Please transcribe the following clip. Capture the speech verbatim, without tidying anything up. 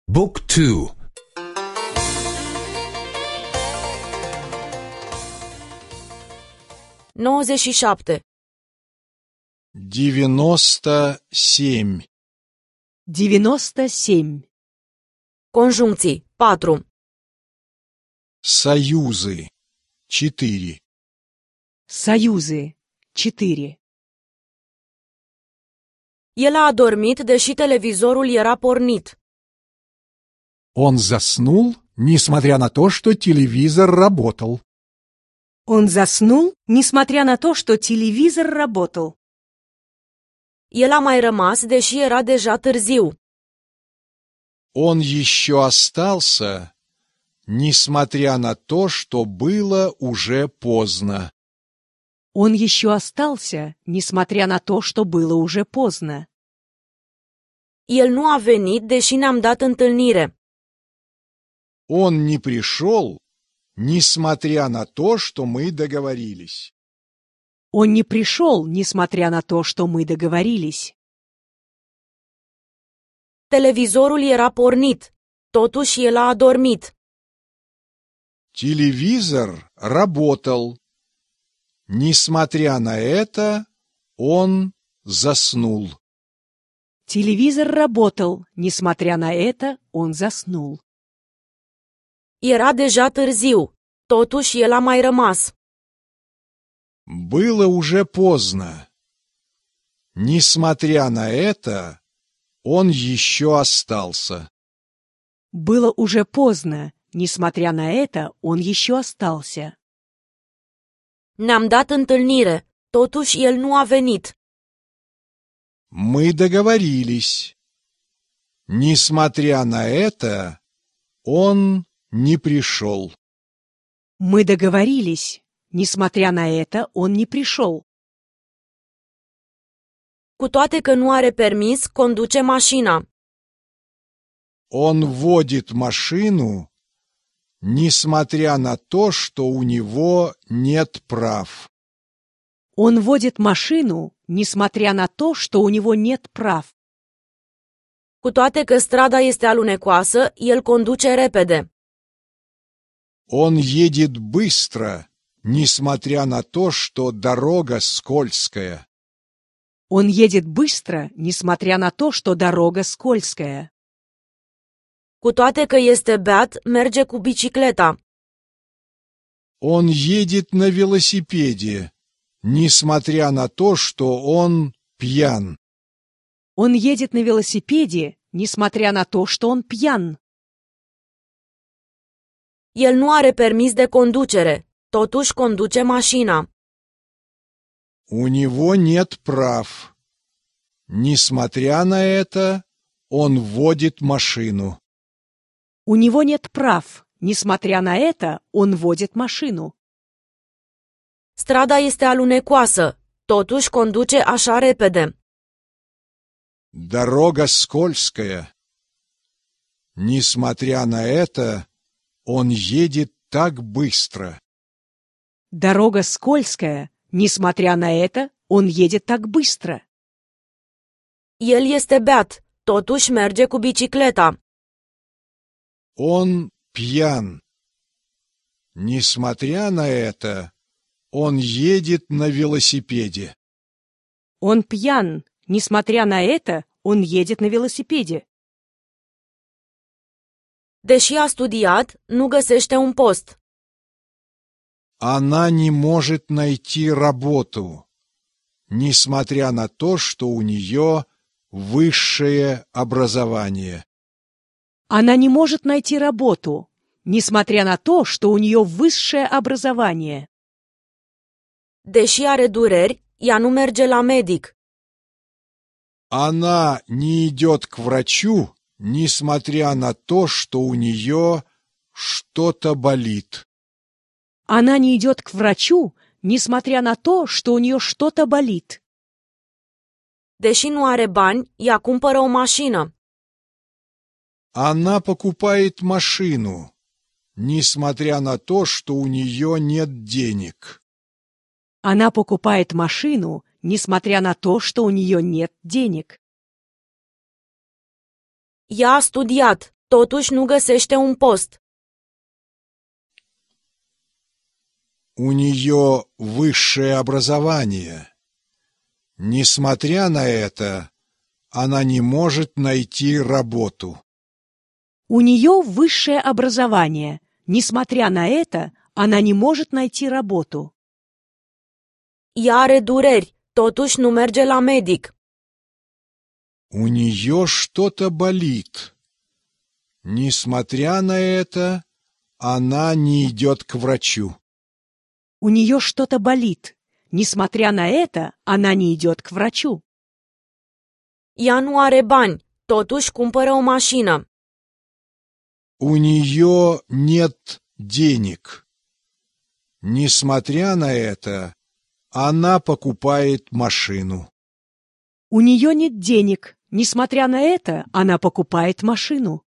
บุ๊กทู nouăzeci și șapte девяносто семь девяносто семь. Conjuncții patru союзы четыре Союзы четыре. El a adormit deși televizorul era pornit. Он заснул, несмотря на то, что телевизор работал. Он заснул, несмотря на то, что телевизор работал. El a mai rămas deși era deja târziu. Он еще остался, несмотря на то, что было уже поздно. Он еще остался, несмотря на то, что было уже поздно. El nu a venit deși ne-am dat întâlnire. Он не пришел, несмотря на то, что мы договорились. Он не пришел, несмотря на то, что мы договорились. Televizorul era pornit, totuși el a adormit. Телевизор работал. Несмотря на это, он заснул. Телевизор работал, несмотря на это, он заснул. Era deja târziu, totuși el a mai rămas. Было уже поздно. Несмотря на это, он еще остался. Было уже поздно, несмотря на это, он еще остался. Ne-am dat întâlnire, totuși el nu a venit. Мы договорились. Несмотря на это, он не пришел. Мы договорились. Несмотря на это, он не пришел. Cu toate că nu are permis, conduce mașina. Он водит машину, несмотря на то, что у него нет прав. Он водит машину, несмотря на то, что у него нет прав. Cu toate că strada este alunecoasă, el conduce repede. Он едет быстро, несмотря на то, что дорога скользкая. Он едет быстро, несмотря на то, что дорога скользкая. Cu toate că este beat, merge cu bicicleta. Он едет на велосипеде, несмотря на то, что он пьян. Он едет на велосипеде, несмотря на то, что он пьян. El nu are permis de conducere, totuși conduce mașina. У него нет прав. Несмотря на это, он водит машину. У него нет прав. Несмотря на это, он водит машину. Strada este alunecoasă, totuși conduce așa repede. Дорога скользкая. Несмотря на это, он едет так быстро. Дорога скользкая. Несмотря на это, он едет так быстро. El este beat, totuși merge cu bicicleta. Он пьян. Несмотря на это, он едет на велосипеде. Он пьян. Несмотря на это, он едет на велосипеде. Deși a studiat, nu găsește un post. Она не может найти работу, несмотря на то, что у нее высшее образование. Она не может найти работу, несмотря на то, что у нее высшее образование. Deși are dureri, ea nu merge la medic. Она не идет к врачу, несмотря на то, что у нее что-то болит. Она не идет к врачу, несмотря на то, что у нее что-то болит. Deși nu are bani, ea cumpără o mașină. Она покупает машину, несмотря на то, что у нее нет денег. Она покупает машину, несмотря на то, что у нее нет денег. Ea a studiat, totuși nu găsește un post. У нее высшее образование. Несмотря на это, она не может найти работу. У нее высшее образование. Несмотря на это, она не может найти работу. Ea are dureri, totuși nu merge la medic. У нее что-то болит. Несмотря на это, она не идет к врачу. У нее что-то болит. Несмотря на это, она не идет к врачу. Ea nu are bani, totuși cumpără o mașină. У нее нет денег. Несмотря на это, она покупает машину. У нее нет денег. Несмотря на это, она покупает машину.